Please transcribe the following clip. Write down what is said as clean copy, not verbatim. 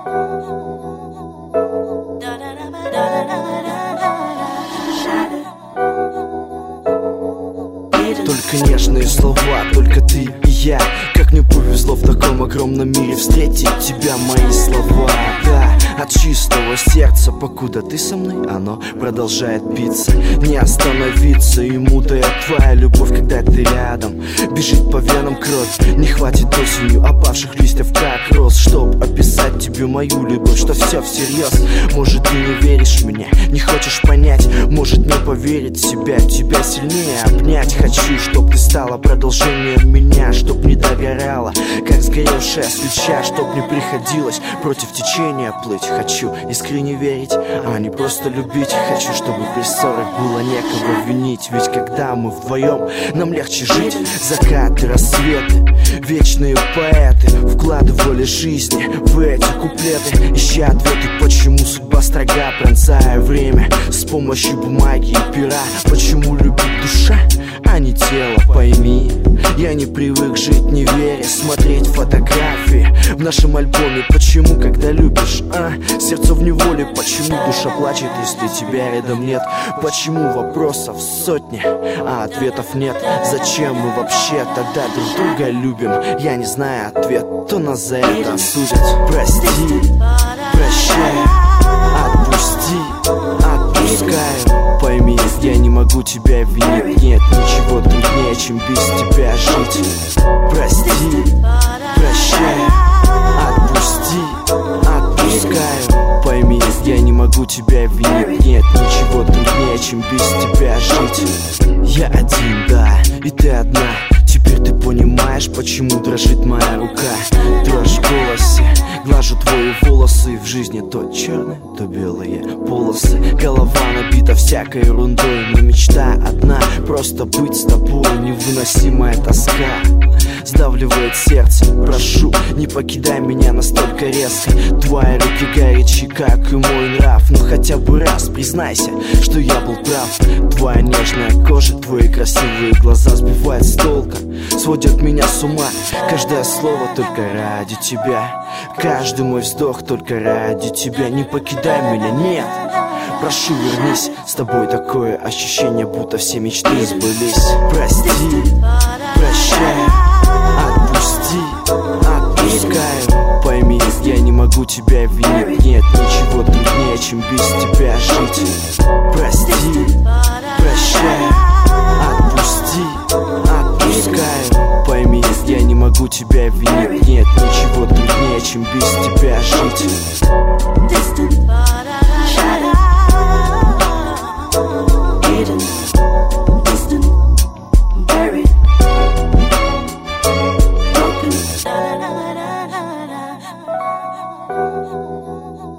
Только нежные слова, только ты и я. Как мне повезло в таком огромном мире встретить тебя, мои слова, да. От чистого сердца, покуда ты со мной, оно продолжает биться. Не остановиться, и мутая твоя любовь, когда ты рядом. Бежит по венам кровь, не хватит осенью опавших листьев, как роз, чтоб описать тебе мою любовь, что все всерьез. Может, ты не веришь мне, не хочешь понять, может, не поверить в себя, тебя сильнее обнять. Хочу, чтоб ты стала продолжением меня, чтоб не догорала, как сгоревшая свеча, чтоб не приходилось против течения плыть. Хочу искренне верить, а не просто любить. Хочу, чтобы при ссорах было некого винить. Ведь когда мы вдвоем, нам легче жить. Закаты, рассветы, вечные поэты вкладывали жизни в эти куплеты, ища ответы, почему судьба строга, пронзая время с помощью бумаги и пера. Почему любит душа, а не тело, пойми. Я не привык жить не веря, смотреть фотографии в нашем альбоме. Почему, когда любишь, сердце в неволе? Почему душа плачет, если тебя рядом нет? Почему вопросов сотни, а ответов нет? Зачем мы вообще тогда друг друга любим? Я не знаю ответ, то нас за это осудят. Прости, прощай, отпусти, отпускаю. Пойми, я не могу тебя винить. Нет ничего труднее, чем без тебя жить. Прости, прощай, отпусти, отпускаю. Пойми, я не могу тебя винить. Нет ничего труднее, чем без тебя жить. Я один, да, и ты одна. Теперь ты понимаешь, почему дрожит моя рука. Дрожь в голосе, глажу твои волосы. В жизни то черные, то белые полосы. Голова набита всякой ерундой, но мечта одна, просто быть с тобой. Невыносимая тоска сдавливает сердце. Прошу, не покидай меня настолько резко. Твои руки горячи, как и мой нрав. Но хотя бы раз признайся, что я был прав. Твоя нежная кожа, твои красивые глаза сбивают с толка, сводят меня с ума. Каждое слово только ради тебя, каждый мой вздох только ради тебя. Не покидай меня, нет, прошу, вернись. С тобой такое ощущение, будто все мечты сбылись. Прости, прощай, отпусти, отпускаю. Пойми, я не могу тебя винить. Нет ничего труднее, чем без тебя жить. Прости, прощай, отпусти, отпускаю. Пойми, я не могу тебя винить. Нет ничего труднее, чем без тебя жить. Broken.